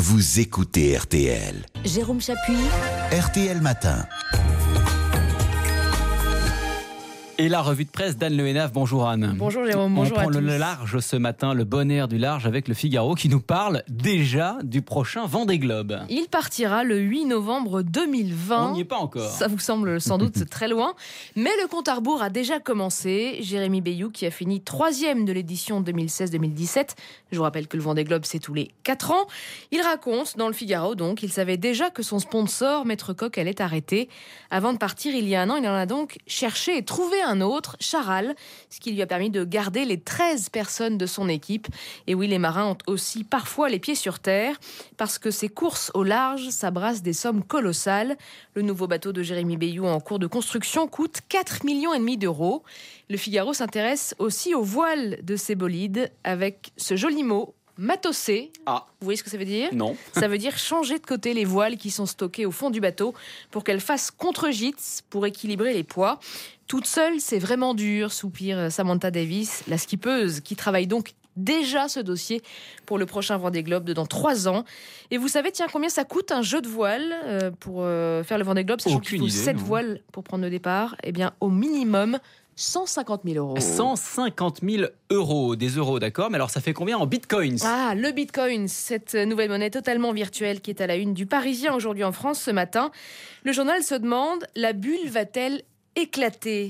vous écoutez RTL. Jérôme Chapuis. RTL Matin. Et la revue de presse d'Anne Le Hénaff. Bonjour Anne. Bonjour Jérôme, bonjour à tous. On prend le large ce matin, le bon air du large avec le Figaro qui nous parle déjà du prochain Vendée Globe. Il partira le 8 novembre 2020. On n'y est pas encore. Ça vous semble sans doute très loin, mais le compte à rebours a déjà commencé. Jérémy Bayou qui a fini 3e de l'édition 2016-2017. Je vous rappelle que le Vendée Globe c'est tous les 4 ans. Il raconte dans le Figaro donc qu'il savait déjà que son sponsor Maître Coq allait arrêter. Avant de partir il y a un an, il en a donc cherché et trouvé un autre, Charal, ce qui lui a permis de garder les 13 personnes de son équipe. Et oui, les marins ont aussi parfois les pieds sur terre, parce que ces courses au large, ça brasse des sommes colossales. Le nouveau bateau de Jérémy Bayou en cours de construction coûte 4,5 millions d'euros. Le Figaro s'intéresse aussi aux voiles de ces bolides, avec ce joli mot, matosser. Ah. Vous voyez ce que ça veut dire ? Non. Ça veut dire changer de côté les voiles qui sont stockées au fond du bateau pour qu'elles fassent contre-gîte pour équilibrer les poids. Toute seule, c'est vraiment dur, soupire Samantha Davis, la skippeuse, qui travaille donc déjà ce dossier pour le prochain Vendée Globe dans 3 ans. Et vous savez, tiens, combien ça coûte un jeu de voile pour faire le Vendée Globe, sachant qu'il faut 7 voiles pour prendre le départ ? Eh bien, au minimum 150 000 euros. 150 000 euros, des euros, d'accord. Mais alors, ça fait combien en bitcoins ? Ah, le bitcoin, cette nouvelle monnaie totalement virtuelle qui est à la une du Parisien aujourd'hui en France ce matin. Le journal se demande, la bulle va-t-elle éclater ?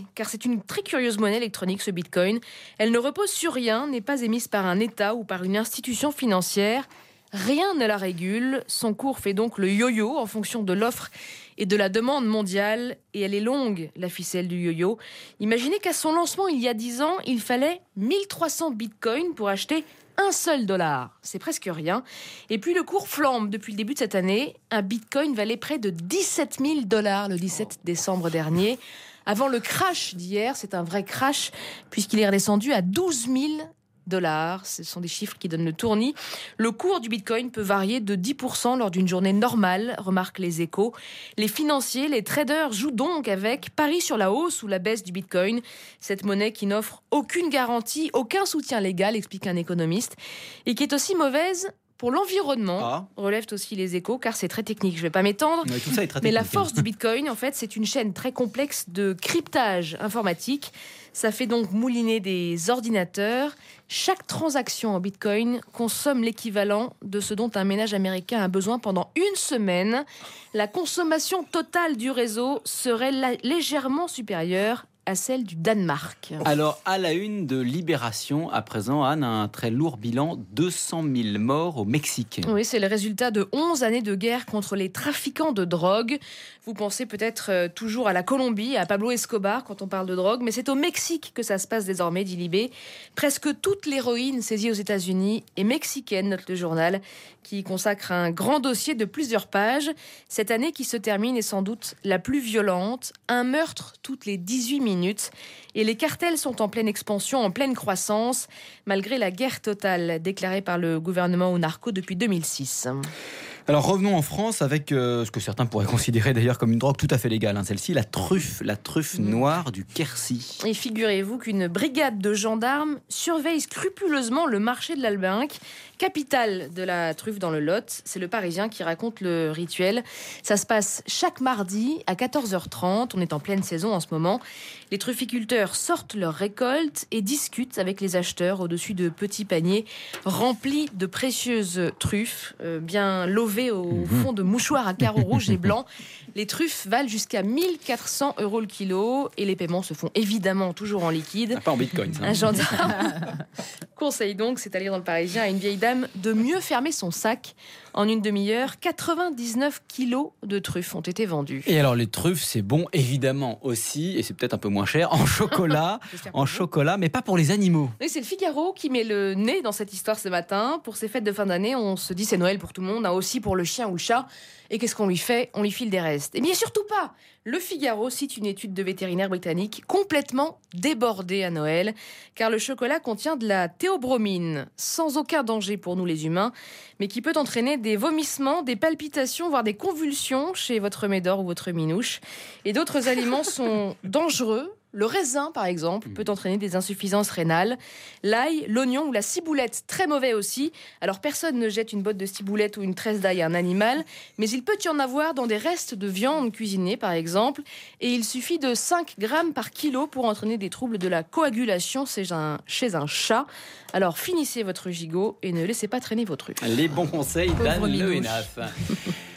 Car c'est une très curieuse monnaie électronique, ce bitcoin. Elle ne repose sur rien, n'est pas émise par un État ou par une institution financière. Rien ne la régule. Son cours fait donc le yo-yo en fonction de l'offre et de la demande mondiale. Et elle est longue, la ficelle du yo-yo. Imaginez qu'à son lancement, il y a 10 ans, il fallait 1300 bitcoins pour acheter un seul dollar. C'est presque rien. Et puis le cours flambe depuis le début de cette année. Un bitcoin valait près de 17 000 $ le 17 décembre dernier. Avant le crash d'hier, c'est un vrai crash, puisqu'il est redescendu à 12 000 $. Ce sont des chiffres qui donnent le tournis. Le cours du bitcoin peut varier de 10% lors d'une journée normale, remarquent les Échos. Les financiers, les traders jouent donc avec, parient sur la hausse ou la baisse du bitcoin. Cette monnaie qui n'offre aucune garantie, aucun soutien légal, explique un économiste, et qui est aussi mauvaise pour l'environnement, relèvent aussi les Échos, car c'est très technique. Je ne vais pas m'étendre, tout ça est très mais technique. la force du bitcoin, en fait, c'est une chaîne très complexe de cryptage informatique. Ça fait donc mouliner des ordinateurs. Chaque transaction en bitcoin consomme l'équivalent de ce dont un ménage américain a besoin pendant 1 semaine. La consommation totale du réseau serait légèrement supérieure à celle du Danemark. Alors, à la une de Libération, à présent, Anne, un très lourd bilan, 200 000 morts au Mexique. Oui, c'est le résultat de 11 années de guerre contre les trafiquants de drogue. Vous pensez peut-être toujours à la Colombie, à Pablo Escobar quand on parle de drogue, mais c'est au Mexique que ça se passe désormais, dit Libé. Presque toute l'héroïne saisie aux États-Unis est mexicaine, note le journal, qui consacre un grand dossier de plusieurs pages. Cette année qui se termine est sans doute la plus violente. Un meurtre toutes les 18 minutes. Et les cartels sont en pleine expansion, en pleine croissance, malgré la guerre totale déclarée par le gouvernement aux narcos depuis 2006. Alors revenons en France avec ce que certains pourraient considérer d'ailleurs comme une drogue tout à fait légale, celle-ci, la truffe noire du Quercy. Et figurez-vous qu'une brigade de gendarmes surveille scrupuleusement le marché de l'Albinque, capitale de la truffe dans le Lot. C'est le Parisien qui raconte le rituel. Ça se passe chaque mardi à 14h30. On est en pleine saison en ce moment. Les trufficulteurs sortent leur récolte et discutent avec les acheteurs au-dessus de petits paniers remplis de précieuses truffes, bien lovées au fond de mouchoirs à carreaux rouges et blancs. Les truffes valent jusqu'à 1 400 € le kilo et les paiements se font évidemment toujours en liquide. Pas en bitcoin, ça. Un gendarme conseille donc, c'est à lire dans le Parisien, à une vieille dame de mieux fermer son sac. En une demi-heure, 99 kilos de truffes ont été vendus. Et alors les truffes, c'est bon évidemment aussi, et c'est peut-être un peu moins cher, en chocolat, mais pas pour les animaux. Oui, c'est le Figaro qui met le nez dans cette histoire ce matin. Pour ces fêtes de fin d'année, on se dit c'est Noël pour tout le monde, aussi pour le chien ou le chat. Et qu'est-ce qu'on lui fait ? On lui file des restes. Eh bien surtout pas. Le Figaro cite une étude de vétérinaires britanniques complètement débordée à Noël, car le chocolat contient de la théobromine, sans aucun danger pour nous les humains, mais qui peut entraîner des vomissements, des palpitations, voire des convulsions chez votre médor ou votre minouche. Et d'autres aliments sont dangereux Le raisin, par exemple, peut entraîner des insuffisances rénales. L'ail, l'oignon ou la ciboulette, très mauvais aussi. Alors personne ne jette une botte de ciboulette ou une tresse d'ail à un animal, mais il peut y en avoir dans des restes de viande cuisinée, par exemple. Et il suffit de 5 grammes par kilo pour entraîner des troubles de la coagulation chez un chat. Alors finissez votre gigot et ne laissez pas traîner vos trucs. Les bons conseils Pauvre d'Anne Minouche. Le Hénaff.